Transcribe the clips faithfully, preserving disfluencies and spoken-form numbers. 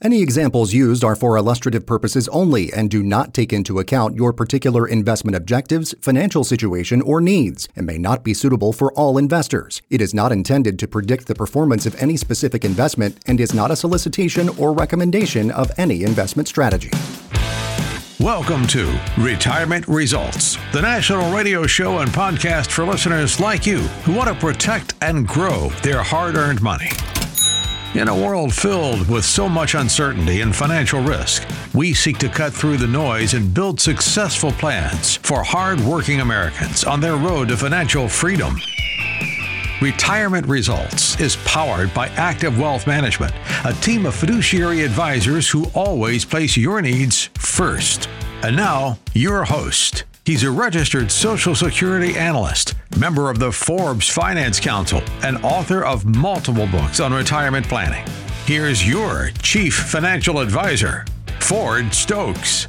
Any examples used are for illustrative purposes only and do not take into account your particular investment objectives, financial situation, or needs, and may not be suitable for all investors. It is not intended to predict the performance of any specific investment and is not a solicitation or recommendation of any investment strategy. Welcome to Retirement Results, the national radio show and podcast for listeners like you who want to protect and grow their hard-earned money. In a world filled with so much uncertainty and financial risk, we seek to cut through the noise and build successful plans for hard-working Americans on their road to financial freedom. Retirement Results is powered by Active Wealth Management, a team of fiduciary advisors who always place your needs first. And now, your host. He's a registered Social Security analyst, member of the Forbes Finance Council, and author of multiple books on retirement planning. Here's your Chief Financial Advisor, Ford Stokes.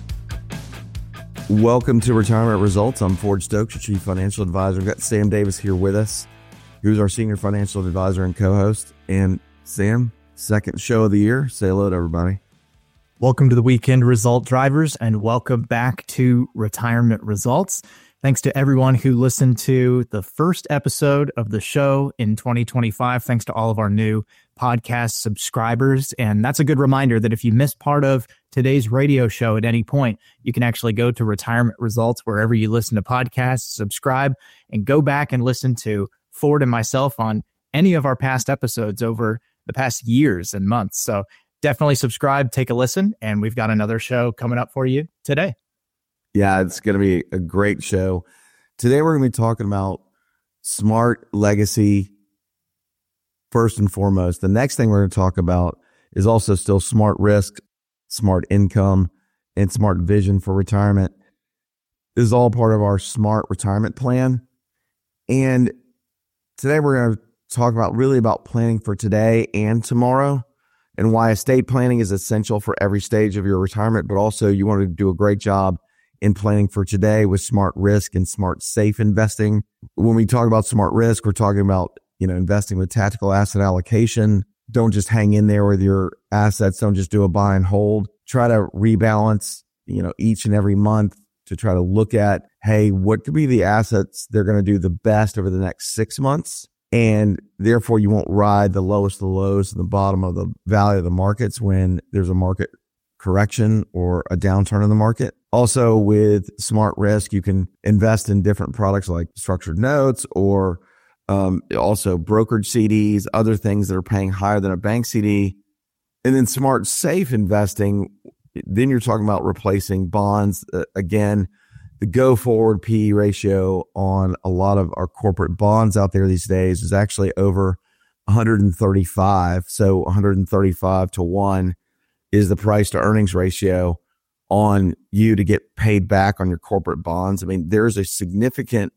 Welcome to Retirement Results. I'm Ford Stokes, your Chief Financial Advisor. We've got Sam Davis here with us, who's our Senior Financial Advisor and co-host. And Sam, second show of the year. Say hello to everybody. Welcome to the Weekend Result Drivers, and welcome back to Retirement Results. Thanks to everyone who listened to the first episode of the show in twenty twenty-five. Thanks to all of our new podcast subscribers. And that's a good reminder that if you missed part of today's radio show at any point, you can actually go to Retirement Results wherever you listen to podcasts, subscribe, and go back and listen to Ford and myself on any of our past episodes over the past years and months. So definitely subscribe, take a listen, and we've got another show coming up for you today. Yeah, it's going to be a great show. Today, we're going to be talking about smart legacy first and foremost. The next thing we're going to talk about is also still smart risk, smart income, and smart vision for retirement. This is all part of our smart retirement plan. And today, we're going to talk about really about planning for today and tomorrow, and why estate planning is essential for every stage of your retirement, but also you want to do a great job in planning for today with smart risk and smart safe investing. When we talk about smart risk, we're talking about, you know, investing with tactical asset allocation. Don't just hang in there with your assets. Don't just do a buy and hold. Try to rebalance, you know, each and every month to try to look at, hey, what could be the assets they're going to do the best over the next six months? And therefore, you won't ride the lowest of the lows and the bottom of the valley of the markets when there's a market correction or a downturn in the market. Also, with smart risk, you can invest in different products like structured notes or um, also brokered C Ds, other things that are paying higher than a bank C D. And then smart safe investing, then you're talking about replacing bonds. Uh, again, the go forward P E ratio on a lot of our corporate bonds out there these days is actually over one hundred thirty-five. So one hundred thirty-five to one is the price to earnings ratio on you to get paid back on your corporate bonds. I mean, there's a significant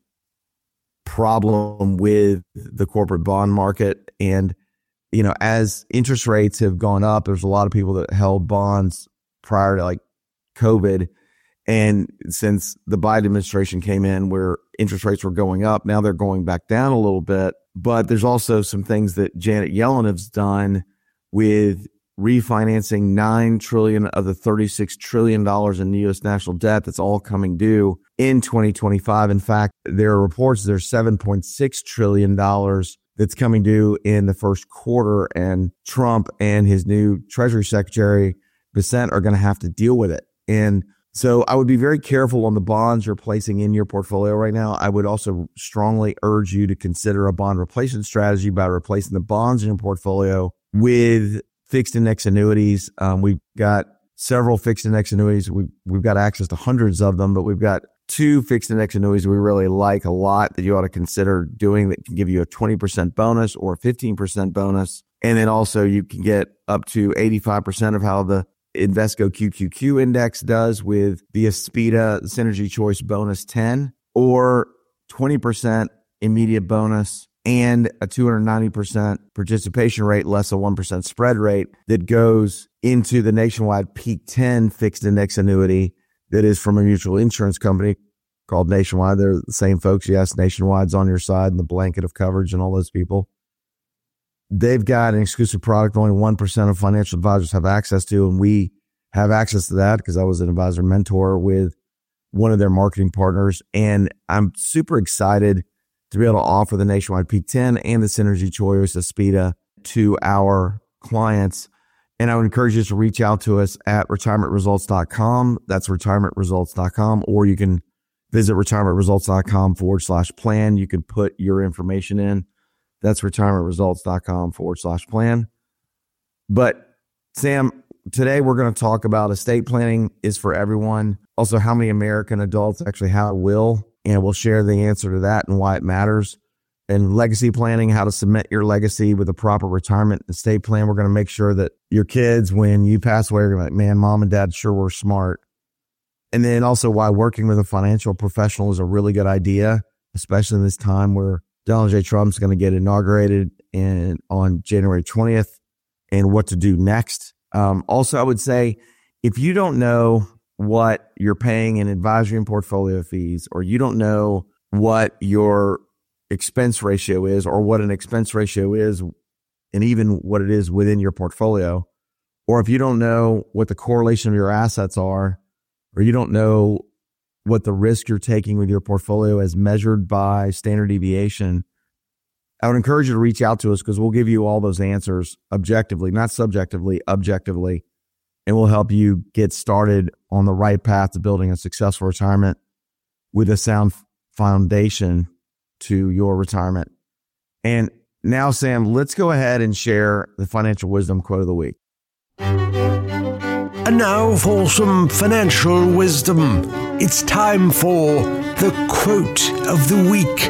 problem with the corporate bond market. And, you know, as interest rates have gone up, there's a lot of people that held bonds prior to like COVID. And since the Biden administration came in where interest rates were going up, now they're going back down a little bit. But there's also some things that Janet Yellen has done with refinancing nine trillion dollars of the thirty-six trillion dollars in U S national debt that's all coming due in twenty twenty-five. In fact, there are reports there's seven point six trillion dollars that's coming due in the first quarter, and Trump and his new Treasury Secretary, Bessent, are going to have to deal with it. And so I would be very careful on the bonds you're placing in your portfolio right now. I would also strongly urge you to consider a bond replacement strategy by replacing the bonds in your portfolio with fixed index annuities. Um, we've got several fixed index annuities. We've, we've got access to hundreds of them, but we've got two fixed index annuities we really like a lot that you ought to consider doing that can give you a twenty percent bonus or a fifteen percent bonus. And then also you can get up to eighty-five percent of how the Invesco Q Q Q index does with the Aspida Synergy Choice Bonus ten, or twenty percent immediate bonus and a two hundred ninety percent participation rate, less a one percent spread rate that goes into the Nationwide Peak ten fixed index annuity that is from a mutual insurance company called Nationwide. They're the same folks. Yes, Nationwide's on your side and the blanket of coverage and all those people. they've got an exclusive product only one percent of financial advisors have access to, and we have access to that because I was an advisor mentor with one of their marketing partners. And I'm super excited to be able to offer the Nationwide P ten and the Synergy Choice Aspida to our clients. And I would encourage you to reach out to us at retirement results dot com. That's retirement results dot com, or you can visit retirement results dot com forward slash plan. You can put your information in. That's retirement results dot com forward slash plan. But Sam, today we're going to talk about estate planning is for everyone. Also, how many American adults actually have a will, and we'll share the answer to that and why it matters. And legacy planning, how to cement your legacy with a proper retirement estate plan. We're going to make sure that your kids, when you pass away, are going to be like, man, mom and dad sure were smart. And then also why working with a financial professional is a really good idea, especially in this time where Donald J. Trump's going to get inaugurated in, on January twentieth, and what to do next. Um, also, I would say if you don't know what you're paying in advisory and portfolio fees, or you don't know what your expense ratio is, or what an expense ratio is, and even what it is within your portfolio, or if you don't know what the correlation of your assets are, or you don't know what the risk you're taking with your portfolio as measured by standard deviation, I would encourage you to reach out to us because we'll give you all those answers objectively, not subjectively, objectively, and we'll help you get started on the right path to building a successful retirement with a sound foundation to your retirement. And now, Sam, let's go ahead and share the financial wisdom quote of the week. And now for some financial wisdom. It's time for the quote of the week.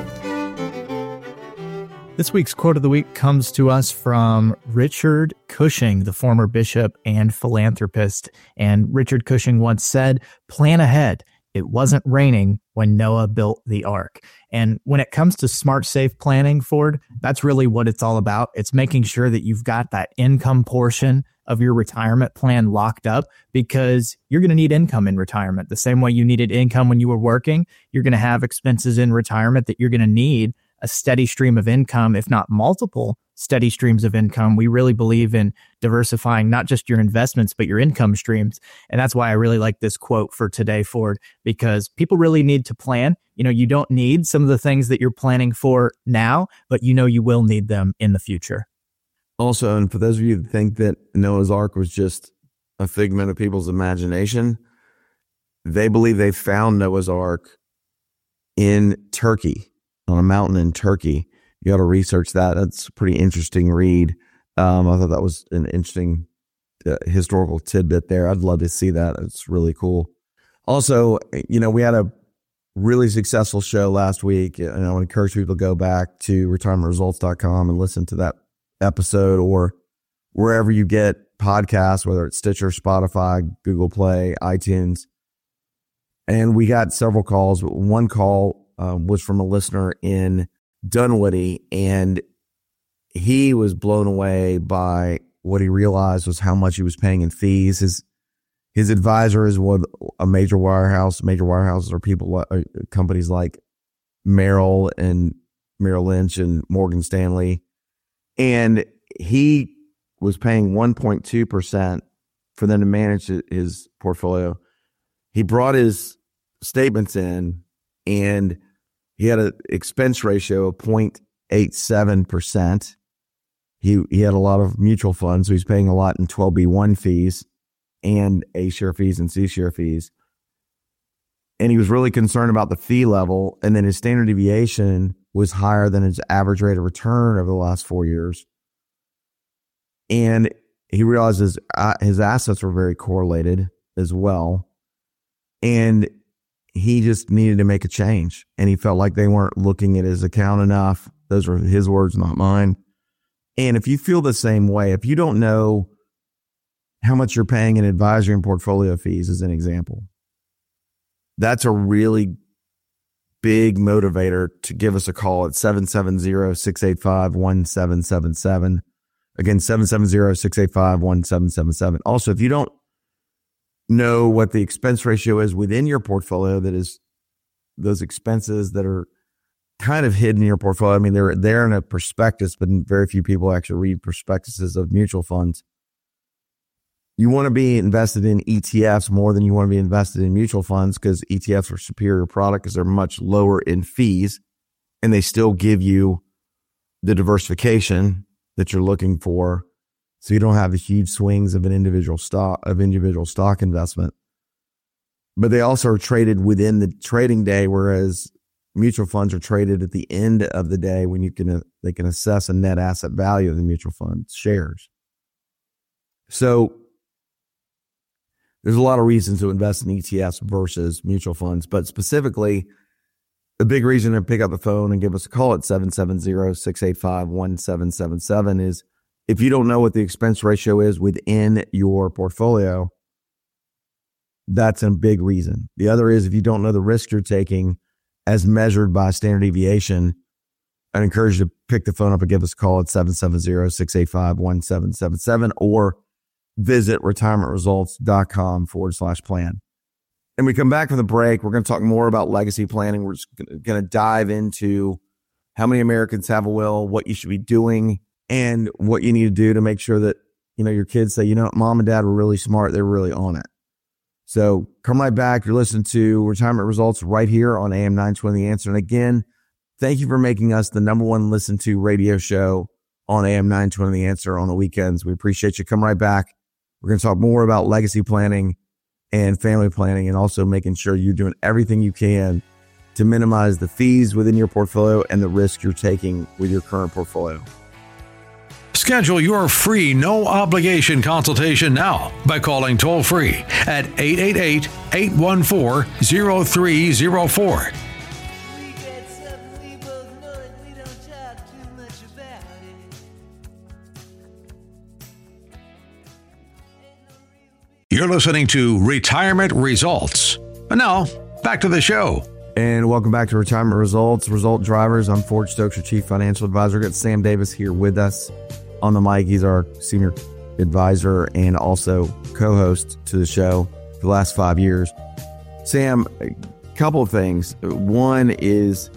This week's quote of the week comes to us from Richard Cushing, the former bishop and philanthropist. And Richard Cushing once said, "Plan ahead. It wasn't raining when Noah built the ark." And when it comes to smart, safe planning, Ford, that's really what it's all about. It's making sure that you've got that income portion of your retirement plan locked up, because you're going to need income in retirement. The same way you needed income when you were working, you're going to have expenses in retirement that you're going to need a steady stream of income, if not multiple steady streams of income. We really believe in diversifying not just your investments, but your income streams. And that's why I really like this quote for today, Ford, because people really need to plan. You know, you don't need some of the things that you're planning for now, but you know you will need them in the future. Also, and for those of you that think that Noah's Ark was just a figment of people's imagination, they believe they found Noah's Ark in Turkey, on a mountain in Turkey. You got to research that. That's a pretty interesting read. Um, I thought that was an interesting uh, historical tidbit there. I'd love to see that. It's really cool. Also, you know, we had a really successful show last week, and I would encourage people to go back to retirement results dot com and listen to that episode, or wherever you get podcasts, whether it's Stitcher, Spotify, Google Play, iTunes. And we got several calls. One call um, was from a listener in Dunwoody, and he was blown away by what he realized was how much he was paying in fees. His his advisor is what a major wirehouse. Major wirehouses are people, uh, companies like Merrill and Merrill Lynch and Morgan Stanley. And he was paying one point two percent for them to manage his portfolio. He brought his statements in, and he had an expense ratio of zero point eight seven percent. He he had a lot of mutual funds, so he's paying a lot in twelve B one fees and A-share fees and C-share fees. And he was really concerned about the fee level, and then his standard deviation was higher than his average rate of return over the last four years. And he realized his, uh, his assets were very correlated as well. And he just needed to make a change. And he felt like they weren't looking at his account enough. Those are his words, not mine. And if you feel the same way, if you don't know how much you're paying in advisory and portfolio fees, as an example, that's a really big motivator to give us a call at seven seven zero, six eight five, one seven seven seven. Again, seven seven zero, six eight five, one seven seven seven. Also, if you don't know what the expense ratio is within your portfolio, that is those expenses that are kind of hidden in your portfolio. I mean, they're there in a prospectus, but very few people actually read prospectuses of mutual funds. You want to be invested in E T Fs more than you want to be invested in mutual funds, because E T Fs are a superior product because they're much lower in fees and they still give you the diversification that you're looking for. So you don't have the huge swings of an individual stock of individual stock investment. But they also are traded within the trading day, whereas mutual funds are traded at the end of the day when you can they can assess a net asset value of the mutual fund shares. So there's a lot of reasons to invest in E T Fs versus mutual funds, but specifically, the big reason to pick up the phone and give us a call at seven seven zero, six eight five, one seven seven seven is if you don't know what the expense ratio is within your portfolio, that's a big reason. The other is if you don't know the risk you're taking as measured by standard deviation, I'd encourage you to pick the phone up and give us a call at seven seven zero, six eight five, one seven seven seven or visit retirementresults.com forward slash plan. And we come back from the break. We're going to talk more about legacy planning. We're just going to dive into how many Americans have a will, what you should be doing, and what you need to do to make sure that, you know, your kids say, you know, mom and dad were really smart. They're really on it. So come right back. You're listening to Retirement Results right here on A M nine twenty The Answer. And again, thank you for making us the number one listened to radio show on A M nine twenty The Answer on the weekends. We appreciate you. Come right back. We're going to talk more about legacy planning and family planning, and also making sure you're doing everything you can to minimize the fees within your portfolio and the risk you're taking with your current portfolio. Schedule your free, no obligation consultation now by calling toll free at eight eight eight, eight one four, zero three zero four. You're listening to Retirement Results. And now, back to the show. And welcome back to Retirement Results, Result Drivers. I'm Ford Stokes, your Chief Financial Advisor. We've got Sam Davis here with us on the mic. He's our Senior Advisor and also co-host to the show for the last five years. Sam, a couple of things. One is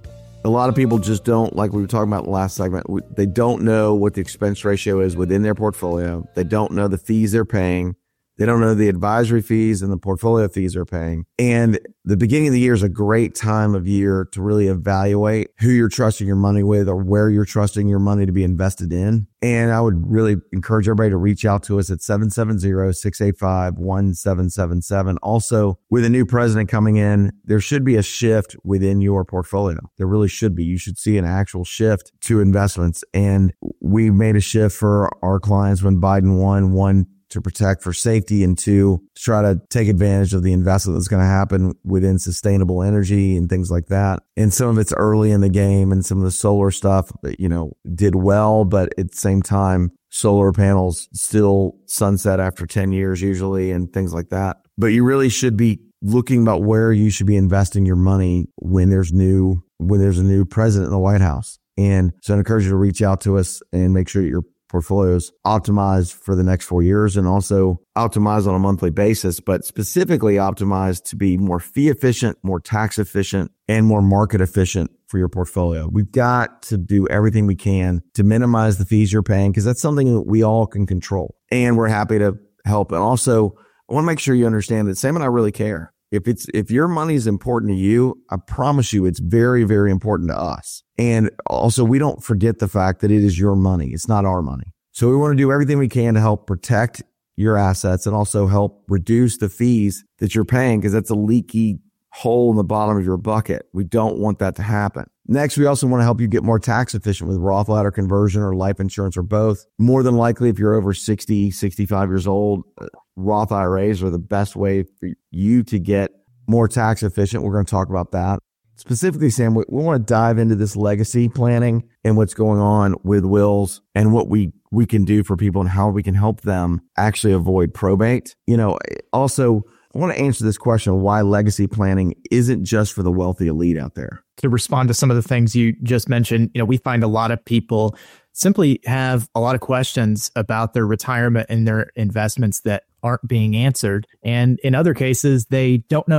a lot of people just don't, like we were talking about in the last segment, they don't know what the expense ratio is within their portfolio. They don't know the fees they're paying. They don't know the advisory fees and the portfolio fees they're paying. And the beginning of the year is a great time of year to really evaluate who you're trusting your money with or where you're trusting your money to be invested in. And I would really encourage everybody to reach out to us at seven seven zero, six eight five, one seven seven seven. Also, with a new president coming in, there should be a shift within your portfolio. There really should be. You should see an actual shift to investments. And we made a shift for our clients when Biden won. One, to protect for safety, and two, to try to take advantage of the investment that's going to happen within sustainable energy and things like that. And some of it's early in the game, and some of the solar stuff, you know, did well, but at the same time, solar panels still sunset after ten years usually and things like that. But you really should be looking about where you should be investing your money when there's new, when there's a new president in the White House. And so I encourage you to reach out to us and make sure that you're portfolios optimized for the next four years and also optimized on a monthly basis, but specifically optimized to be more fee efficient, more tax efficient, and more market efficient for your portfolio. We've got to do everything we can to minimize the fees you're paying, because that's something that we all can control. And we're happy to help. And also, I want to make sure you understand that Sam and I really care. If it's, if your money is important to you, I promise you it's very, very important to us. And also, we don't forget the fact that it is your money. It's not our money. So we want to do everything we can to help protect your assets and also help reduce the fees that you're paying, because that's a leaky hole in the bottom of your bucket. We don't want that to happen. Next, we also want to help you get more tax efficient with Roth I R A conversion or life insurance or both. More than likely, if you're over sixty, sixty-five years old, Roth I R As are the best way for you to get more tax efficient. We're going to talk about that. Specifically, Sam, we, we want to dive into this legacy planning and what's going on with wills and what we, we can do for people and how we can help them actually avoid probate. You know, also, I want to answer this question of why legacy planning isn't just for the wealthy elite out there. To respond to some of the things you just mentioned, you know, we find a lot of people simply have a lot of questions about their retirement and their investments that aren't being answered. And in other cases, they don't know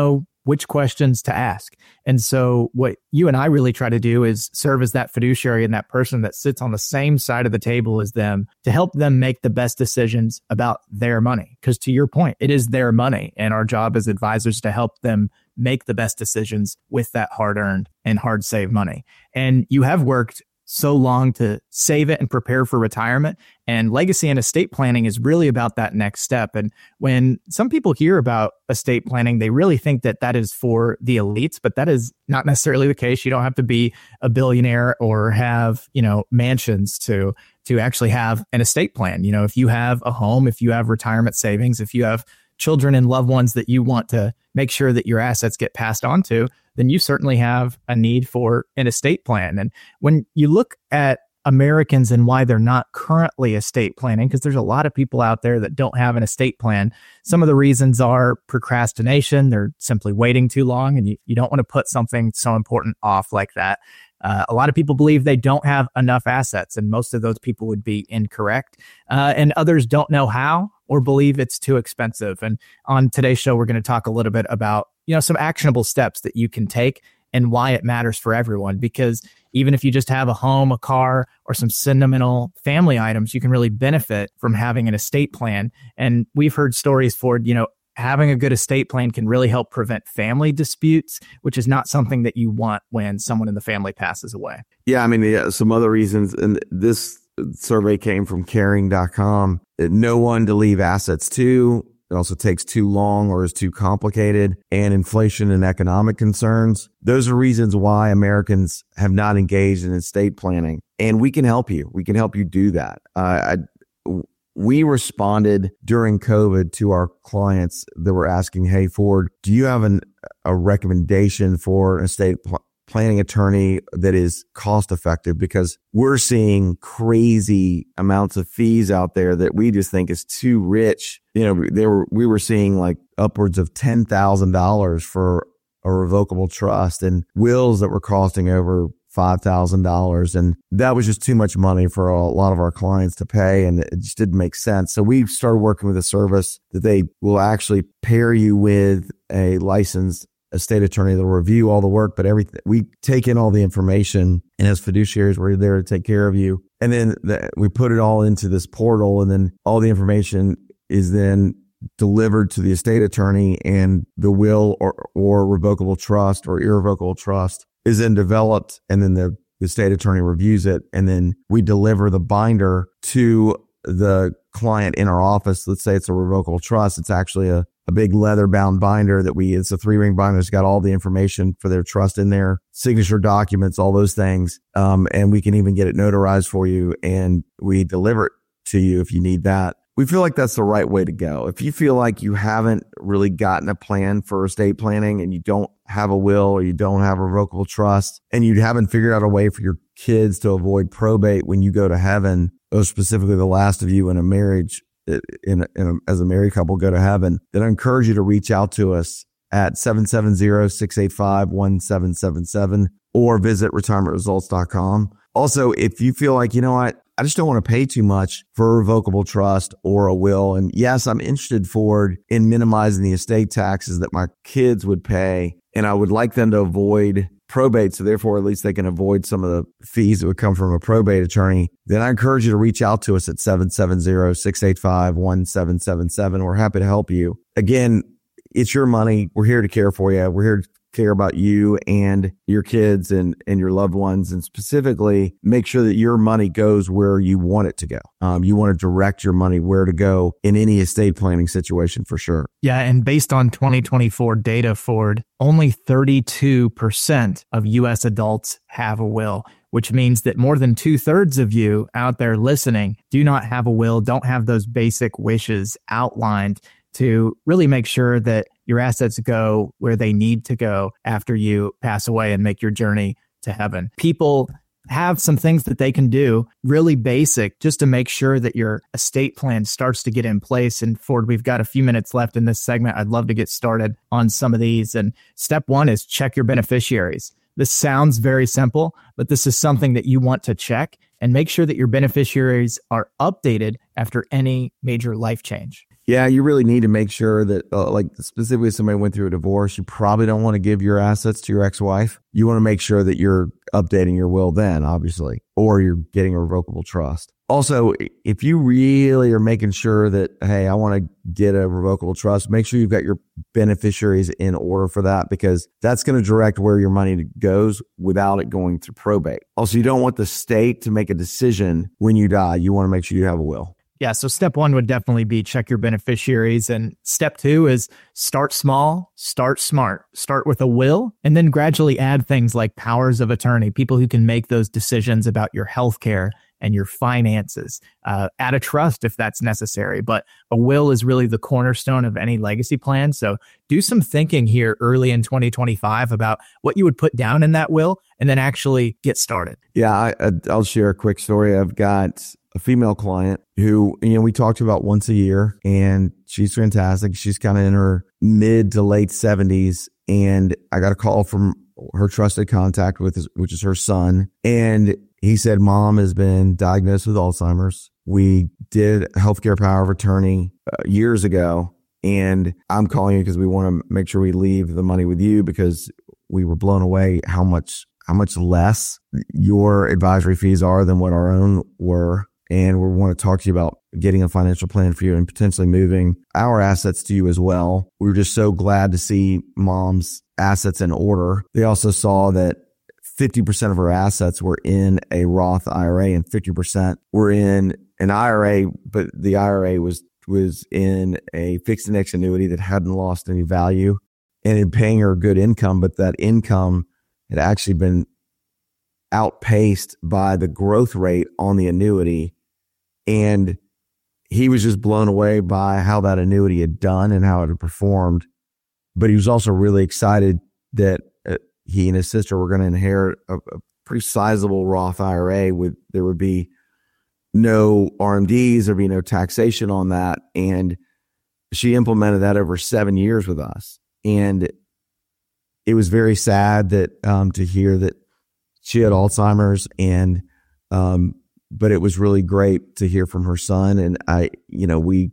which questions to ask. And so what you and I really try to do is serve as that fiduciary and that person that sits on the same side of the table as them to help them make the best decisions about their money. Because to your point, it is their money, and our job as advisors to help them make the best decisions with that hard-earned and hard-saved money. And you have worked so long to save it and prepare for retirement. And legacy and estate planning is really about that next step. And when some people hear about estate planning, they really think that that is for the elites, but that is not necessarily the case. You don't have to be a billionaire or have, you know, mansions to, to actually have an estate plan. You know, if you have a home, if you have retirement savings, if you have children and loved ones that you want to make sure that your assets get passed on to, then you certainly have a need for an estate plan. And when you look at Americans and why they're not currently estate planning, because there's a lot of people out there that don't have an estate plan, some of the reasons are procrastination. They're simply waiting too long, and you, you don't want to put something so important off like that. Uh, a lot of people believe they don't have enough assets, and most of those people would be incorrect. Uh, and others don't know how or believe it's too expensive. And on today's show, we're going to talk a little bit about, you know, some actionable steps that you can take and why it matters for everyone. Because even if you just have a home, a car, or some sentimental family items, you can really benefit from having an estate plan. And we've heard stories for, you know, having a good estate plan can really help prevent family disputes, which is not something that you want when someone in the family passes away. Yeah, I mean, yeah, some other reasons, and this survey came from caring dot com. No one to leave assets to. It also takes too long or is too complicated, and inflation and economic concerns. Those are reasons why Americans have not engaged in estate planning, and we can help you. We can help you do that. Uh, I, we responded during COVID to our clients that were asking, "Hey, Ford, do you have an, a recommendation for an estate pl- planning attorney that is cost effective?" Because we're seeing crazy amounts of fees out there that we just think is too rich. You know, they were, we were seeing like upwards of ten thousand dollars for a revocable trust, and wills that were costing over five thousand dollars. And that was just too much money for a lot of our clients to pay. And it just didn't make sense. So we started working with a service that they will actually pair you with a licensed estate attorney that will review all the work, but everything, we take in all the information, and as fiduciaries, we're there to take care of you. And then the, we put it all into this portal, and then all the information is then delivered to the estate attorney, and the will or, or revocable trust or irrevocable trust is then developed, and then the, the estate attorney reviews it, and then we deliver the binder to the client in our office. Let's say it's a revocable trust. It's actually a a big leather bound binder that we, it's a three ring binder. It's got all the information for their trust in there, signature documents, all those things. Um, and we can even get it notarized for you, and we deliver it to you if you need that. We feel like that's the right way to go. If you feel like you haven't really gotten a plan for estate planning, and you don't have a will, or you don't have a revocable trust, and you haven't figured out a way for your kids to avoid probate when you go to heaven, or specifically the last of you in a marriage, In, a, in a, as a married couple go to heaven, then I encourage you to reach out to us at seven seven zero, six eight five, one seven seven seven or visit retirement results dot com. Also, if you feel like, you know what, I just don't want to pay too much for a revocable trust or a will, and yes, I'm interested, Ford, in minimizing the estate taxes that my kids would pay, and I would like them to avoid probate, so therefore at least they can avoid some of the fees that would come from a probate attorney, then I encourage you to reach out to us at seven seven zero, six eight five, one seven seven seven. We're happy to help you. Again, it's your money. We're here to care for you. We're here to care about you and your kids and, and your loved ones, and specifically make sure that your money goes where you want it to go. Um, you want to direct your money where to go in any estate planning situation, for sure. Yeah. And based on twenty twenty-four data, Ford, only thirty-two percent of U S adults have a will, which means that more than two thirds of you out there listening do not have a will, don't have those basic wishes outlined to really make sure that your assets go where they need to go after you pass away and make your journey to heaven. People have some things that they can do, really basic, just to make sure that your estate plan starts to get in place. And Ford, we've got a few minutes left in this segment. I'd love to get started on some of these. And step one is check your beneficiaries. This sounds very simple, but this is something that you want to check and make sure that your beneficiaries are updated after any major life change. Yeah, you really need to make sure that, uh, like specifically if somebody went through a divorce, you probably don't want to give your assets to your ex-wife. You want to make sure that you're updating your will then, obviously, or you're getting a revocable trust. Also, if you really are making sure that, hey, I want to get a revocable trust, make sure you've got your beneficiaries in order for that, because that's going to direct where your money goes without it going to probate. Also, you don't want the state to make a decision when you die. You want to make sure you have a will. Yeah, so step one would definitely be check your beneficiaries. And step two is start small, start smart, start with a will, and then gradually add things like powers of attorney, people who can make those decisions about your healthcare and your finances. Uh, add a trust if that's necessary. But a will is really the cornerstone of any legacy plan. So do some thinking here early in twenty twenty-five about what you would put down in that will and then actually get started. Yeah, I, I'll share a quick story. I've got a female client who, you know, we talked about once a year, and she's fantastic. She's kind of in her mid to late seventies. And I got a call from her trusted contact, with his, which is her son. And he said, Mom has been diagnosed with Alzheimer's. We did healthcare power of attorney uh, years ago. And I'm calling you because we want to make sure we leave the money with you, because we were blown away how much, how much less your advisory fees are than what our own were. And we want to talk to you about getting a financial plan for you and potentially moving our assets to you as well. We were just so glad to see Mom's assets in order. They also saw that fifty percent of her assets were in a Roth I R A and fifty percent were in an I R A, but the I R A was, was in a fixed index annuity that hadn't lost any value and in paying her good income, but that income had actually been outpaced by the growth rate on the annuity. And he was just blown away by how that annuity had done and how it had performed. But he was also really excited that uh, he and his sister were going to inherit a, a pretty sizable Roth I R A with, there would be no R M Ds, there'd be no taxation on that. And she implemented that over seven years with us. And it was very sad that, um, to hear that she had Alzheimer's, and, um, but it was really great to hear from her son. And I, you know, we,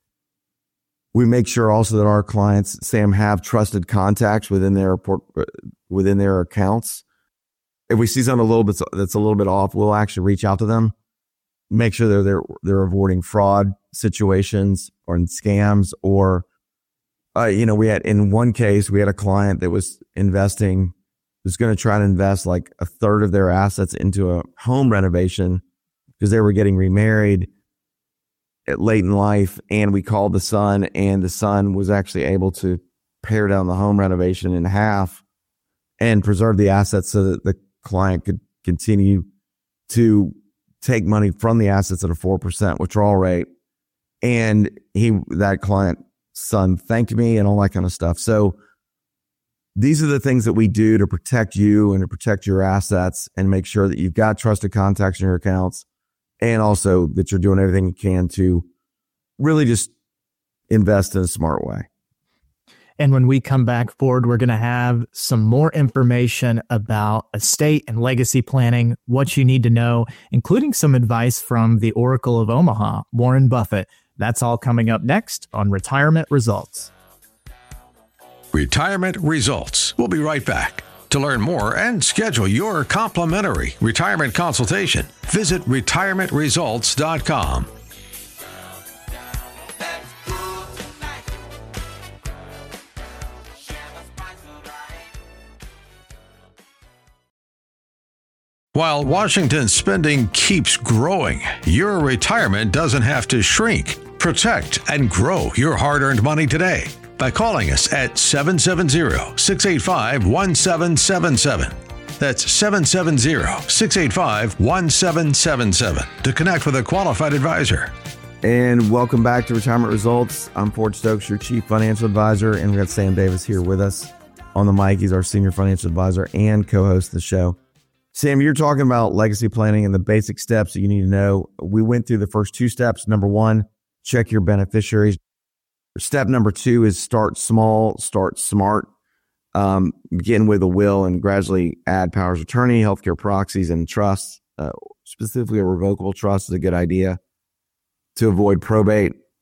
we make sure also that our clients, Sam, have trusted contacts within their port, within their accounts. If we see something a little bit that's a little bit off, we'll actually reach out to them, make sure they're they're, they're avoiding fraud situations or scams. Or, uh, you know, we had, in one case, we had a client that was investing, was going to try to invest like a third of their assets into a home renovation because they were getting remarried at late in life. And we called the son, and the son was actually able to pare down the home renovation in half and preserve the assets so that the client could continue to take money from the assets at a four percent withdrawal rate. And he, that client son thanked me and all that kind of stuff. So these are the things that we do to protect you and to protect your assets and make sure that you've got trusted contacts in your accounts, and also that you're doing everything you can to really just invest in a smart way. And when we come back forward, we're going to have some more information about estate and legacy planning, what you need to know, including some advice from the Oracle of Omaha, Warren Buffett. That's all coming up next on Retirement Results. Retirement Results. We'll be right back. To learn more and schedule your complimentary retirement consultation, visit retirement results dot com. While Washington's spending keeps growing, your retirement doesn't have to shrink. Protect and grow your hard-earned money today by calling us at seven seven zero, six eight five, one seven seven seven. That's seven seven zero, six eight five, one seven seven seven to connect with a qualified advisor. And welcome back to Retirement Results. I'm Ford Stokes, your Chief Financial Advisor, and we got Sam Davis here with us on the mic. He's our Senior Financial Advisor and co-host of the show. Sam, you're talking about legacy planning and the basic steps that you need to know. We went through the first two steps. Number one, check your beneficiaries. Step number two is start small, start smart. Um, begin with a will and gradually add powers of attorney, healthcare proxies, and trusts. Uh, specifically, a revocable trust is a good idea to avoid probate.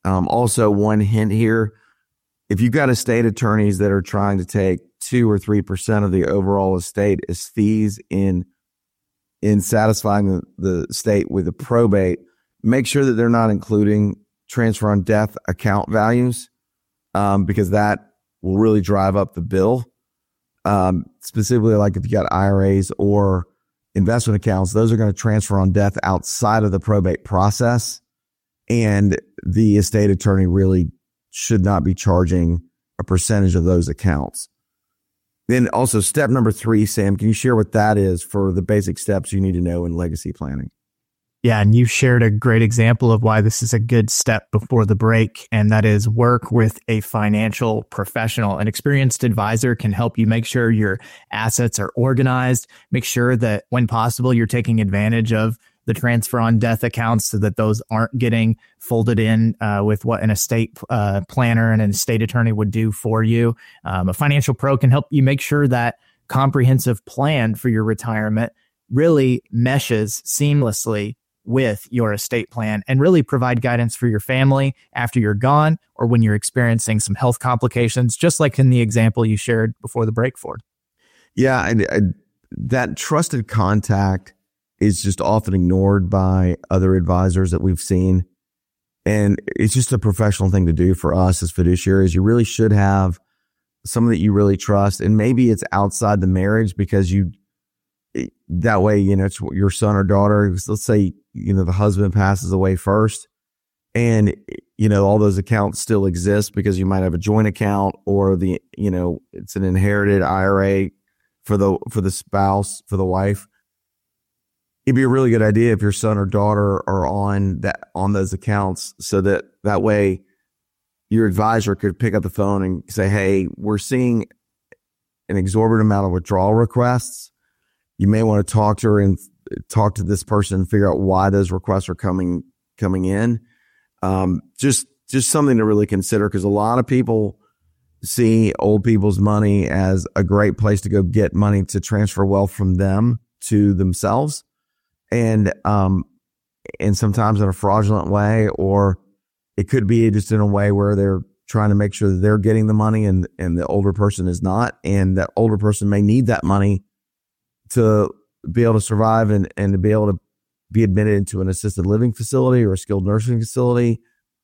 Um, also, one hint here, if you've got estate attorneys that are trying to take two or three percent of the overall estate as fees in in satisfying the, the estate with a probate, make sure that they're not including transfer on death account values, um, because that will really drive up the bill. Um, specifically, like if you got I R As or investment accounts, those are going to transfer on death outside of the probate process. And the estate attorney really should not be charging a percentage of those accounts. Then also step number three, Sam, can you share what that is for the basic steps you need to know in legacy planning? Yeah, and you shared a great example of why this is a good step before the break, and that is work with a financial professional. An experienced advisor can help you make sure your assets are organized, make sure that when possible, you're taking advantage of the transfer on death accounts so that those aren't getting folded in uh, with what an estate uh, planner and an estate attorney would do for you. Um, a financial pro can help you make sure that comprehensive plan for your retirement really meshes seamlessly with your estate plan and really provide guidance for your family after you're gone or when you're experiencing some health complications, just like in the example you shared before the break, Ford. Yeah, and, and that trusted contact is just often ignored by other advisors that we've seen. And it's just a professional thing to do for us as fiduciaries. You really should have someone that you really trust. And maybe it's outside the marriage because you, that way, you know, it's your son or daughter. Let's say, you know, the husband passes away first and, you know, all those accounts still exist because you might have a joint account or the, you know, it's an inherited I R A for the, for the spouse, for the wife. It'd be a really good idea if your son or daughter are on that, on those accounts so that that way your advisor could pick up the phone and say, hey, we're seeing an exorbitant amount of withdrawal requests. You may want to talk to her and talk to this person and figure out why those requests are coming, coming in. Um, just, just something to really consider because a lot of people see old people's money as a great place to go get money to transfer wealth from them to themselves. And, um, and sometimes in a fraudulent way, or it could be just in a way where they're trying to make sure that they're getting the money and, and the older person is not. And that older person may need that money to be able to survive and, and to be able to be admitted into an assisted living facility or a skilled nursing facility.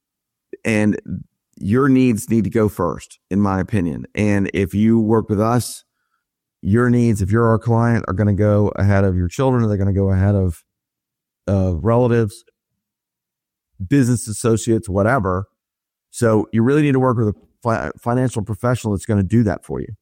And your needs need to go first, in my opinion. And if you work with us, your needs, if you're our client, are going to go ahead of your children, or they're going to go ahead of uh, relatives, business associates, whatever. So you really need to work with a fi- financial professional that's going to do that for you.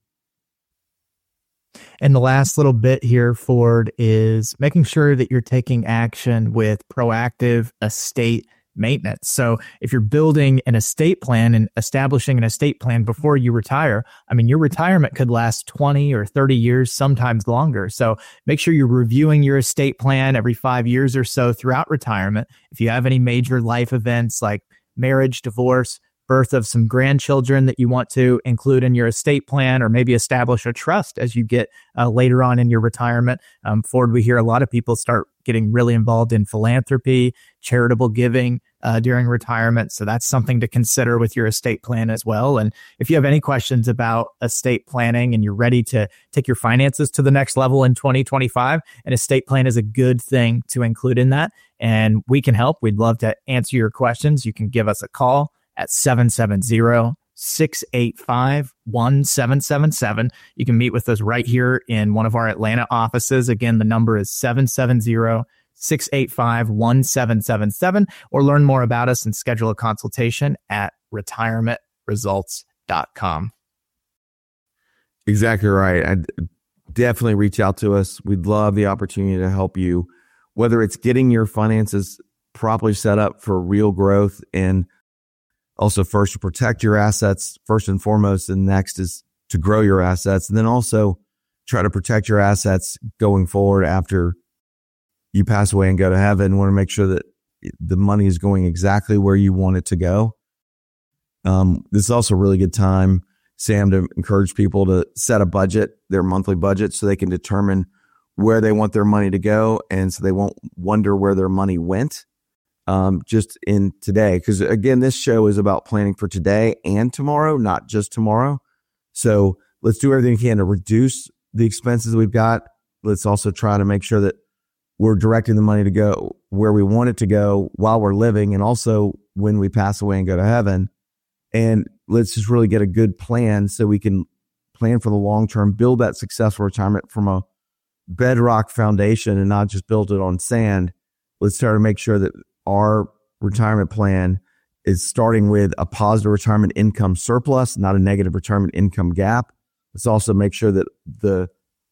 And the last little bit here, Ford, is making sure that you're taking action with proactive estate maintenance. So if you're building an estate plan and establishing an estate plan before you retire, I mean, your retirement could last twenty or thirty years, sometimes longer. So make sure you're reviewing your estate plan every five years or so throughout retirement. If you have any major life events like marriage, divorce, birth of some grandchildren that you want to include in your estate plan, or maybe establish a trust as you get uh, later on in your retirement. Um, Ford, we hear a lot of people start getting really involved in philanthropy, charitable giving uh, during retirement. So that's something to consider with your estate plan as well. And if you have any questions about estate planning and you're ready to take your finances to the next level in twenty twenty-five, an estate plan is a good thing to include in that. And we can help. We'd love to answer your questions. You can give us a call at seven seven zero, six eight five, one seven seven seven. You can meet with us right here in one of our Atlanta offices. Again, the number is seven seven zero, six eight five, one seven seven seven, or learn more about us and schedule a consultation at retirement results dot com. Exactly right. I'd definitely reach out to us. We'd love the opportunity to help you, whether it's getting your finances properly set up for real growth, and also first to protect your assets first and foremost, and next is to grow your assets, and then also try to protect your assets going forward after you pass away and go to heaven. Want to make sure that the money is going exactly where you want it to go. Um, this is also a really good time, Sam, to encourage people to set a budget, their monthly budget, so they can determine where they want their money to go, and so they won't wonder where their money went. um, just in today. Because again, this show is about planning for today and tomorrow, not just tomorrow. So let's do everything we can to reduce the expenses we've got. Let's also try to make sure that we're directing the money to go where we want it to go while we're living, and also when we pass away and go to heaven. And let's just really get a good plan so we can plan for the long term, build that successful retirement from a bedrock foundation and not just build it on sand. Let's try to make sure that our retirement plan is starting with a positive retirement income surplus, not a negative retirement income gap. Let's also make sure that the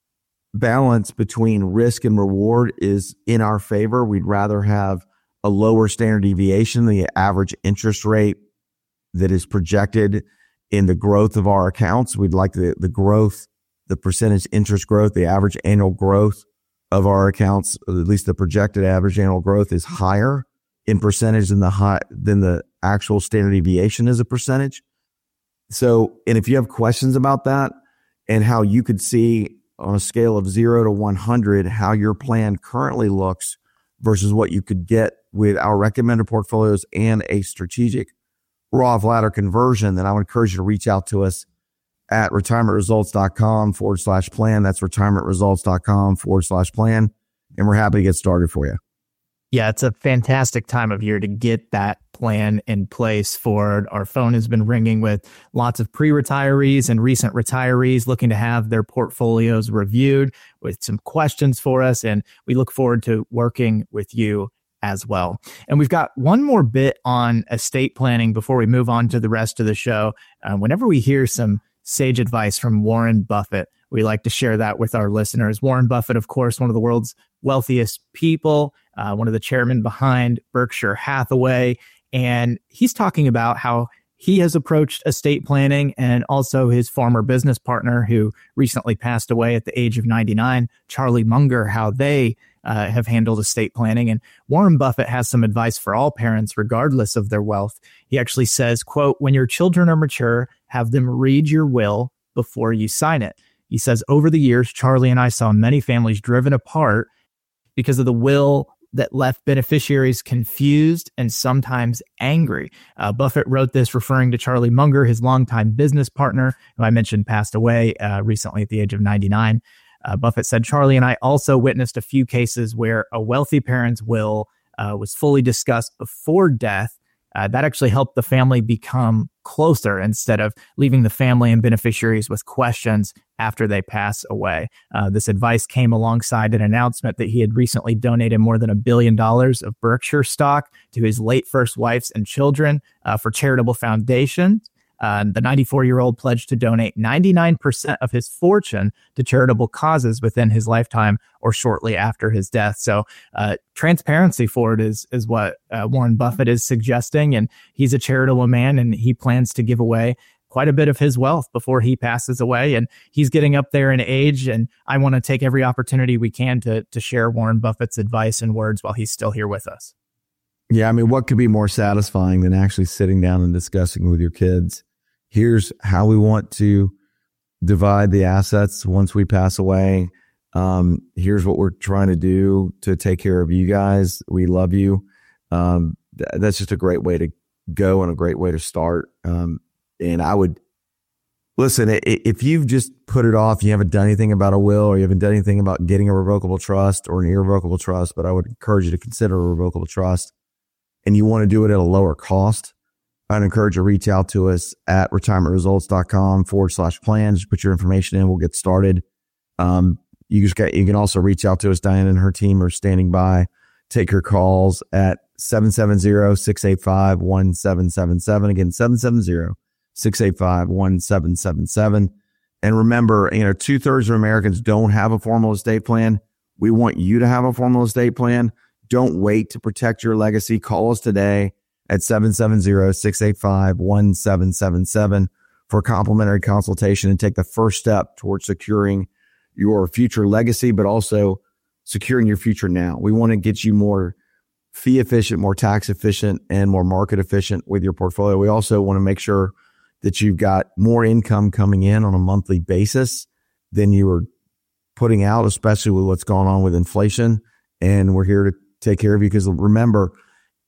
balance between risk and reward is in our favor. We'd rather have a lower standard deviation, the average interest rate that is projected in the growth of our accounts. We'd like the, the growth, the percentage interest growth, the average annual growth of our accounts, at least the projected average annual growth is higher in percentage than the high, than the actual standard deviation is a percentage. So, and if you have questions about that and how you could see on a scale of zero to one hundred, how your plan currently looks versus what you could get with our recommended portfolios and a strategic Roth ladder conversion, then I would encourage you to reach out to us at retirementresults.com forward slash plan. That's retirementresults.com forward slash plan. And we're happy to get started for you. Yeah, it's a fantastic time of year to get that plan in place for. Our phone has been ringing with lots of pre-retirees and recent retirees looking to have their portfolios reviewed with some questions for us. And we look forward to working with you as well. And we've got one more bit on estate planning before we move on to the rest of the show. Uh, whenever we hear some sage advice from Warren Buffett, we like to share that with our listeners. Warren Buffett, of course, one of the world's wealthiest people, uh, one of the chairmen behind Berkshire Hathaway. And he's talking about how he has approached estate planning, and also his former business partner who recently passed away at the age of ninety-nine, Charlie Munger, how they uh, have handled estate planning. And Warren Buffett has some advice for all parents, regardless of their wealth. He actually says, quote, "When your children are mature, have them read your will before you sign it." He says, "Over the years, Charlie and I saw many families driven apart because of the will that left beneficiaries confused and sometimes angry." Uh, Buffett wrote this referring to Charlie Munger, his longtime business partner, who I mentioned passed away uh, recently at the age of ninety-nine. Uh, Buffett said, "Charlie and I also witnessed a few cases where a wealthy parent's will uh, was fully discussed before death. Uh, that actually helped the family become closer instead of leaving the family and beneficiaries with questions after they pass away." Uh, this advice came alongside an announcement that he had recently donated more than a billion dollars of Berkshire stock to his late first wives and children uh, for charitable foundations. Uh, the ninety-four-year-old pledged to donate ninety-nine percent of his fortune to charitable causes within his lifetime or shortly after his death. So uh, transparency for it is, is what uh, Warren Buffett is suggesting. And he's a charitable man, and he plans to give away quite a bit of his wealth before he passes away. And he's getting up there in age, and I want to take every opportunity we can to, to share Warren Buffett's advice and words while he's still here with us. Yeah, I mean, what could be more satisfying than actually sitting down and discussing with your kids? Here's how we want to divide the assets once we pass away. Um, here's what we're trying to do to take care of you guys. We love you. Um, th- that's just a great way to go and a great way to start. Um, and I would listen, if you've just put it off, you haven't done anything about a will, or you haven't done anything about getting a revocable trust or an irrevocable trust, but I would encourage you to consider a revocable trust, and you want to do it at a lower cost, I'd encourage you to reach out to us at retirementresults.com forward slash plan. Just put your information in. We'll get started. Um, you just got, you can also reach out to us. Diane and her team are standing by. Take your calls at seven seven zero, six eight five, one seven seven seven. Again, seven seven zero, six eight five, one seven seven seven. And remember, you know, two thirds of Americans don't have a formal estate plan. We want you to have a formal estate plan. Don't wait to protect your legacy. Call us today at seven seven zero, six eight five, one seven seven seven for a complimentary consultation and take the first step towards securing your future legacy, but also securing your future now. We want to get you more fee efficient, more tax efficient, and more market efficient with your portfolio. We also want to make sure that you've got more income coming in on a monthly basis than you were putting out, especially with what's going on with inflation. And we're here to take care of you, because remember,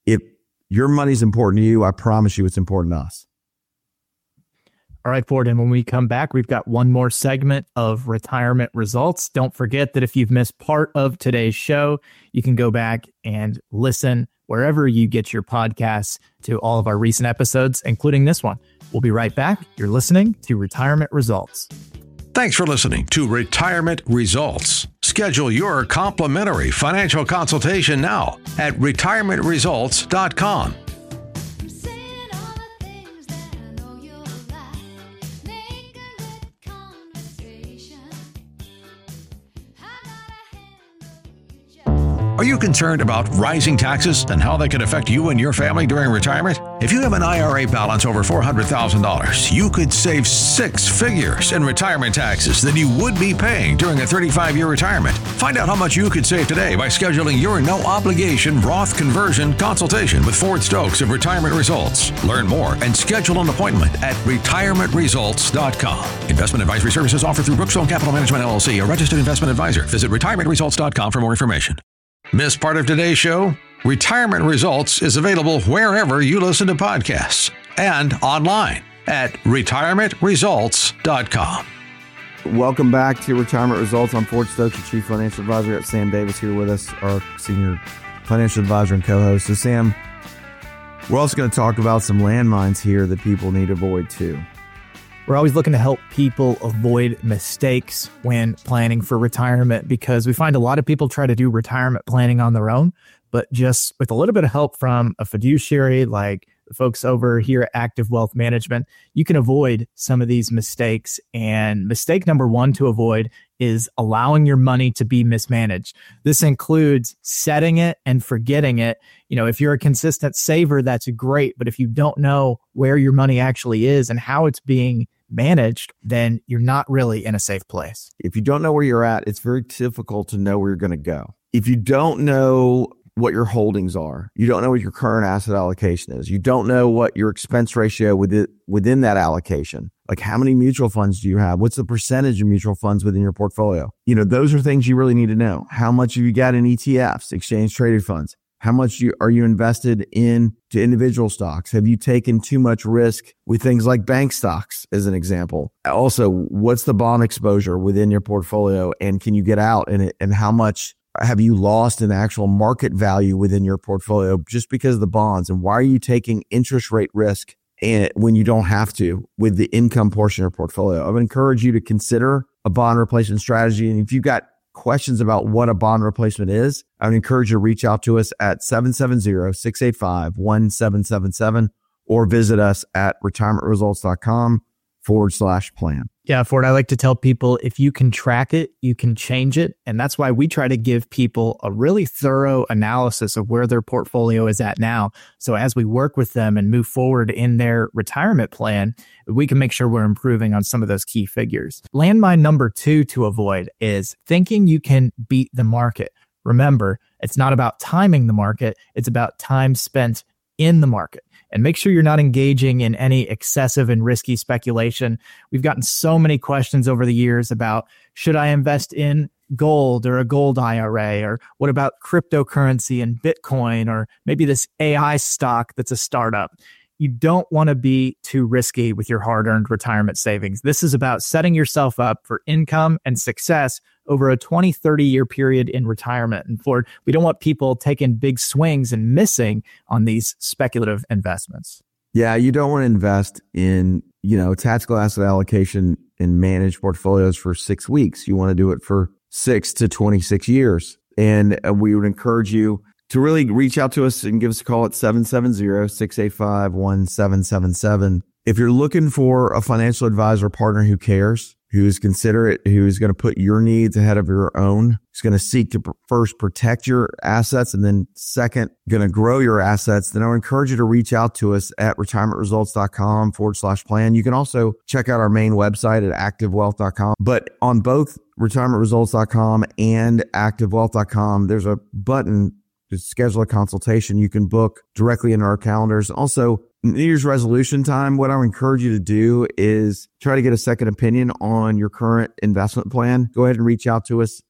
if your money's important to you, I promise you it's important to us. All right, Ford. And when we come back, we've got one more segment of retirement results. Don't forget that if you've missed part of today's show, you can go back and listen wherever you get your podcasts to all of our recent episodes, including this one. We'll be right back. You're listening to Retirement Results. Thanks for listening to Retirement Results. Schedule your complimentary financial consultation now at retirement results dot com. Are you concerned about rising taxes and how they could affect you and your family during retirement? If you have an I R A balance over four hundred thousand dollars, you could save six figures in retirement taxes than you would be paying during a thirty-five year retirement. Find out how much you could save today by scheduling your no-obligation Roth conversion consultation with Ford Stokes of Retirement Results. Learn more and schedule an appointment at retirement results dot com. Investment advisory services offered through Brookstone Capital Management, L L C, a registered investment advisor. Visit retirement results dot com for more information. Miss part of today's show? Retirement Results is available wherever you listen to podcasts and online at retirement results dot com. Welcome back to Retirement Results. I'm Ford Stokes, your Chief Financial Advisor. We got Sam Davis here with us, our Senior Financial Advisor and co-host. So Sam, we're also going to talk about some landmines here that people need to avoid too. We're always looking to help people avoid mistakes when planning for retirement, because we find a lot of people try to do retirement planning on their own, but just with a little bit of help from a fiduciary like the folks over here at Active Wealth Management, you can avoid some of these mistakes. And mistake number one to avoid is allowing your money to be mismanaged. This includes setting it and forgetting it. You know, if you're a consistent saver, that's great. But if you don't know where your money actually is and how it's being managed, then you're not really in a safe place. If you don't know where you're at, it's very difficult to know where you're going to go. If you don't know what your holdings are, you don't know what your current asset allocation is, you don't know what your expense ratio within, within that allocation, like how many mutual funds do you have? What's the percentage of mutual funds within your portfolio? You know, those are things you really need to know. How much have you got in E T Fs, exchange traded funds? How much you, are you invested in to individual stocks? Have you taken too much risk with things like bank stocks, as an example? Also, what's the bond exposure within your portfolio, and can you get out in it? And how much have you lost in actual market value within your portfolio just because of the bonds? And why are you taking interest rate risk and when you don't have to with the income portion of your portfolio? I would encourage you to consider a bond replacement strategy. And if you've got questions about what a bond replacement is, I would encourage you to reach out to us at seven seven zero, six eight five, one seven seven seven or visit us at retirement results dot com forward slash plan. Yeah, Ford, I like to tell people if you can track it, you can change it. And that's why we try to give people a really thorough analysis of where their portfolio is at now. So as we work with them and move forward in their retirement plan, we can make sure we're improving on some of those key figures. Landmine number two to avoid is thinking you can beat the market. Remember, it's not about timing the market. It's about time spent in the market. And make sure you're not engaging in any excessive and risky speculation. We've gotten so many questions over the years about, should I invest in gold or a gold I R A? Or what about cryptocurrency and Bitcoin? Or maybe this A I stock that's a startup? You don't want to be too risky with your hard-earned retirement savings. This is about setting yourself up for income and success over a twenty, thirty year period in retirement. And Ford, we don't want people taking big swings and missing on these speculative investments. Yeah, you don't want to invest in, you know, tactical asset allocation and manage portfolios for six weeks. You want to do it for six to twenty-six years. And we would encourage you to really reach out to us and give us a call at seven seven zero, six eight five, one seven seven seven. If you're looking for a financial advisor partner who cares, who is considerate, who is going to put your needs ahead of your own, who's going to seek to first protect your assets and then second, going to grow your assets, then I would encourage you to reach out to us at retirement results dot com forward slash plan. You can also check out our main website at active wealth dot com. But on both retirement results dot com and active wealth dot com, there's a button to schedule a consultation. You can book directly in our calendars. Also, New Year's resolution time, what I would encourage you to do is try to get a second opinion on your current investment plan. Go ahead and reach out to us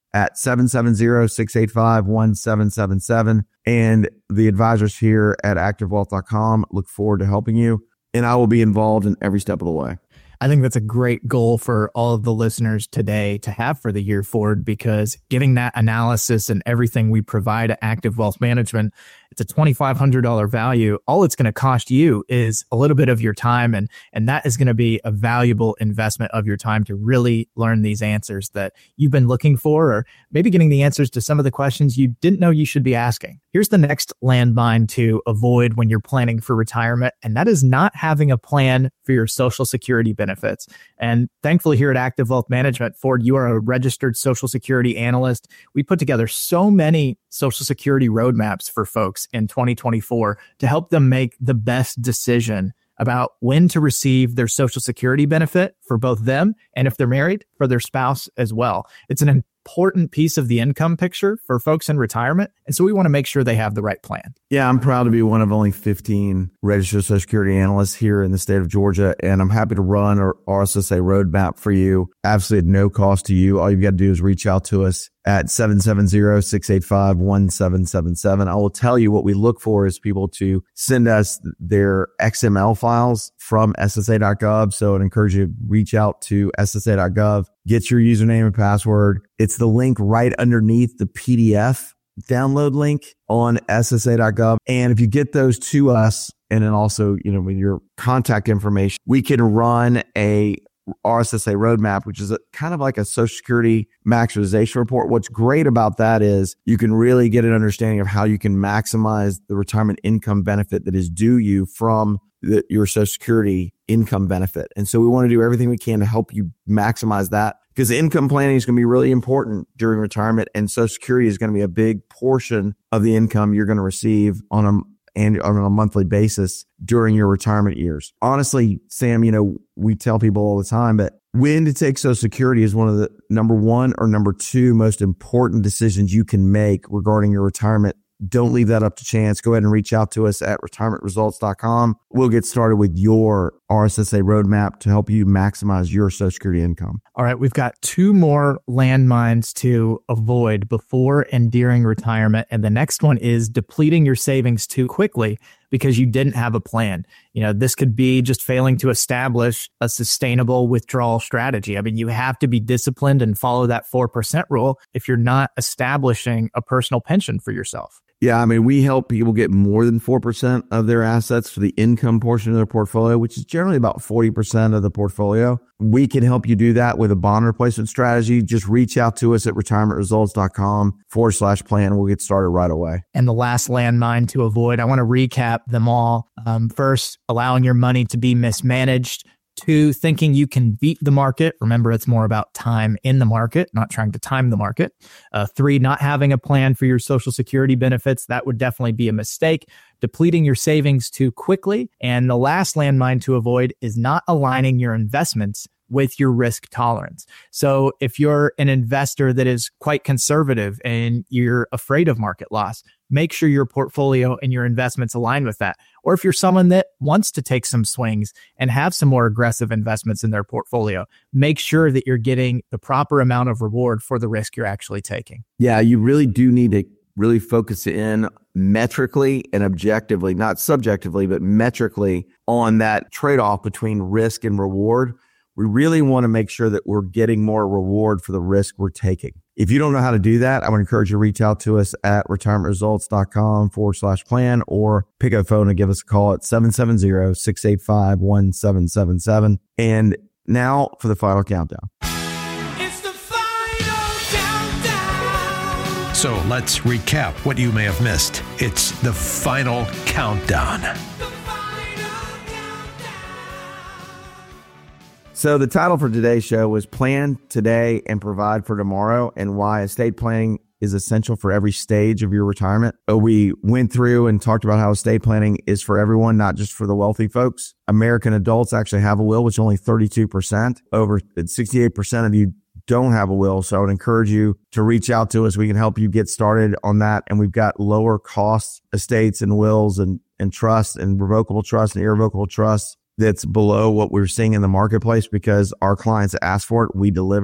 at seven seven zero, six eight five, one seven seven seven. And the advisors here at active wealth dot com look forward to helping you. And I will be involved in every step of the way. I think that's a great goal for all of the listeners today to have for the year forward, because getting that analysis and everything we provide at Active Wealth Management, it's a twenty-five hundred dollars value. All it's going to cost you is a little bit of your time. And, and that is going to be a valuable investment of your time to really learn these answers that you've been looking for, or maybe getting the answers to some of the questions you didn't know you should be asking. Here's the next landmine to avoid when you're planning for retirement, and that is not having a plan for your Social Security benefits. And thankfully here at Active Wealth Management, Ford, you are a registered Social Security analyst. We put together so many Social Security roadmaps for folks in twenty twenty-four to help them make the best decision about when to receive their Social Security benefit for both them, and if they're married, for their spouse as well. It's an important piece of the income picture for folks in retirement. And so we want to make sure they have the right plan. Yeah, I'm proud to be one of only fifteen registered Social Security analysts here in the state of Georgia. And I'm happy to run our R S S A roadmap for you, absolutely at no cost to you. All you've got to do is reach out to us at seven seven zero, six eight five, one seven seven seven. I will tell you what we look for is people to send us their X M L files from S S A dot gov. So I'd encourage you to reach out to S S A dot gov, get your username and password. It's the link right underneath the P D F download link on S S A dot gov. And if you get those to us, and then also, you know, with your contact information, we can run a R S S A roadmap, which is a, kind of like a Social Security maximization report. What's great about that is you can really get an understanding of how you can maximize the retirement income benefit that is due you from the, your Social Security income benefit. And so we want to do everything we can to help you maximize that, because income planning is going to be really important during retirement, and Social Security is going to be a big portion of the income you're going to receive on a and on a monthly basis during your retirement years. Honestly, Sam, you know, we tell people all the time, but when to take Social Security is one of the number one or number two most important decisions you can make regarding your retirement. Don't leave that up to chance. Go ahead and reach out to us at retirement results dot com. We'll get started with your R S S A roadmap to help you maximize your Social Security income. All right, we've got two more landmines to avoid before and during retirement. And the next one is depleting your savings too quickly because you didn't have a plan. You know, this could be just failing to establish a sustainable withdrawal strategy. I mean, you have to be disciplined and follow that four percent rule if you're not establishing a personal pension for yourself. Yeah, I mean, we help people get more than four percent of their assets for the income portion of their portfolio, which is generally about forty percent of the portfolio. We can help you do that with a bond replacement strategy. Just reach out to us at retirement results dot com forward slash plan. We'll get started right away. And the last landmine to avoid, I want to recap them all. Um, first, allowing your money to be mismanaged. Two, thinking you can beat the market. Remember, it's more about time in the market, not trying to time the market. Uh, three, not having a plan for your Social Security benefits. That would definitely be a mistake. Depleting your savings too quickly. And the last landmine to avoid is not aligning your investments with your risk tolerance. So if you're an investor that is quite conservative and you're afraid of market loss, make sure your portfolio and your investments align with that. Or if you're someone that wants to take some swings and have some more aggressive investments in their portfolio, make sure that you're getting the proper amount of reward for the risk you're actually taking. Yeah, you really do need to really focus in metrically and objectively, not subjectively, but metrically on that trade-off between risk and reward. We really want to make sure that we're getting more reward for the risk we're taking. If you don't know how to do that, I would encourage you to reach out to us at retirement results dot com forward slash plan, or pick up a phone and give us a call at seven seven zero, six eight five, one seven seven seven. And now for the final countdown. It's the final countdown. So let's recap what you may have missed. It's the final countdown. So the title for today's show was Plan Today and Provide for Tomorrow, and why estate planning is essential for every stage of your retirement. We went through and talked about how estate planning is for everyone, not just for the wealthy folks. American adults actually have a will, which only thirty-two percent. Over sixty-eight percent of you don't have a will. So I would encourage you to reach out to us. We can help you get started on that. And we've got lower cost estates and wills and, and trust and revocable trust and irrevocable trust that's below what we're seeing in the marketplace, because our clients asked for it. We delivered.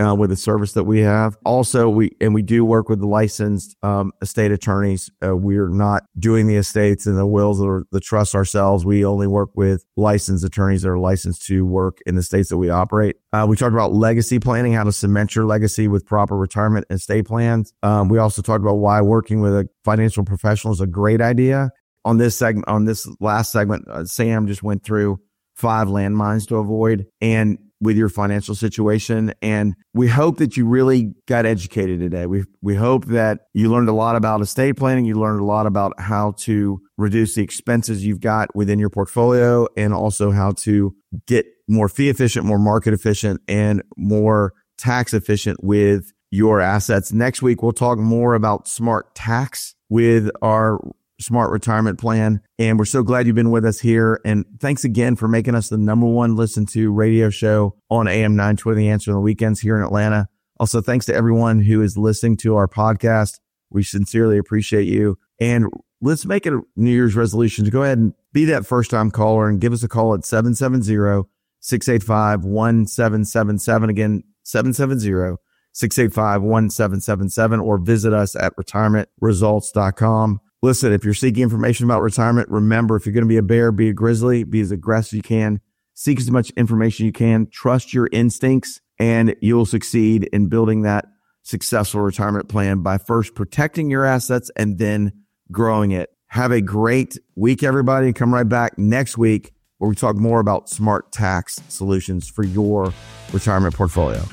uh, with the service that we have. Also, we and we do work with the licensed um, estate attorneys. Uh, we're not doing the estates and the wills or the trusts ourselves. We only work with licensed attorneys that are licensed to work in the states that we operate. Uh, we talked about legacy planning, how to cement your legacy with proper retirement and estate plans. Um, we also talked about why working with a financial professional is a great idea. On this segment, on this last segment, uh, Sam just went through five landmines to avoid and with your financial situation. And we hope that you really got educated today. We we hope that you learned a lot about estate planning. You learned a lot about how to reduce the expenses you've got within your portfolio, and also how to get more fee efficient, more market efficient, and more tax efficient with your assets. Next week, we'll talk more about smart tax with our Smart Retirement Plan. And we're so glad you've been with us here. And thanks again for making us the number one listened to radio show on A M nine twenty The Answer on the weekends here in Atlanta. Also, thanks to everyone who is listening to our podcast. We sincerely appreciate you. And let's make it a New Year's resolution to go ahead and be that first time caller and give us a call at seven seven zero, six eight five, one seven seven seven. Again, seven seven zero, six eight five, one seven seven seven, or visit us at retirement results dot com. Listen, if you're seeking information about retirement, remember, if you're going to be a bear, be a grizzly, be as aggressive as you can, seek as much information you can, trust your instincts, and you'll succeed in building that successful retirement plan by first protecting your assets and then growing it. Have a great week, everybody. Come right back next week where we talk more about smart tax solutions for your retirement portfolio.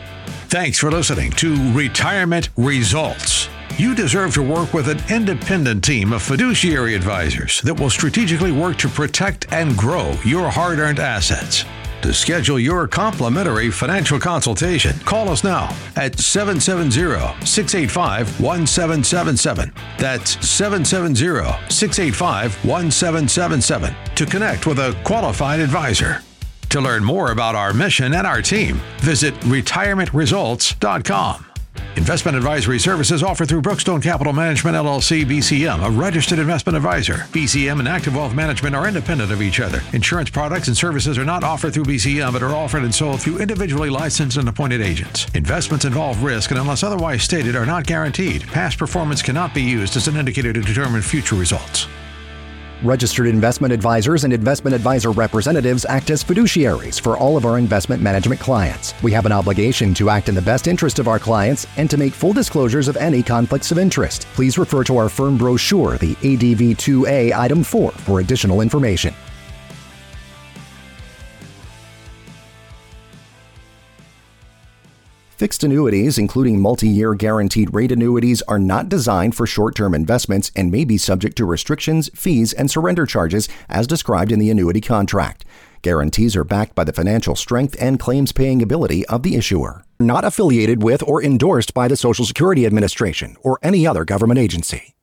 Thanks for listening to Retirement Results. You deserve to work with an independent team of fiduciary advisors that will strategically work to protect and grow your hard-earned assets. To schedule your complimentary financial consultation, call us now at seven seven zero, six eight five, one seven seven seven. That's seven seven zero, six eight five, one seven seven seven to connect with a qualified advisor. To learn more about our mission and our team, visit retirement results dot com. Investment advisory services offered through Brookstone Capital Management, L L C, B C M, a registered investment advisor. B C M and Active Wealth Management are independent of each other. Insurance products and services are not offered through B C M, but are offered and sold through individually licensed and appointed agents. Investments involve risk and, unless otherwise stated, are not guaranteed. Past performance cannot be used as an indicator to determine future results. Registered investment advisors and investment advisor representatives act as fiduciaries for all of our investment management clients. We have an obligation to act in the best interest of our clients and to make full disclosures of any conflicts of interest. Please refer to our firm brochure, the A D V two A Item four, for additional information. Fixed annuities, including multi-year guaranteed rate annuities, are not designed for short-term investments and may be subject to restrictions, fees, and surrender charges as described in the annuity contract. Guarantees are backed by the financial strength and claims-paying ability of the issuer. Not affiliated with or endorsed by the Social Security Administration or any other government agency.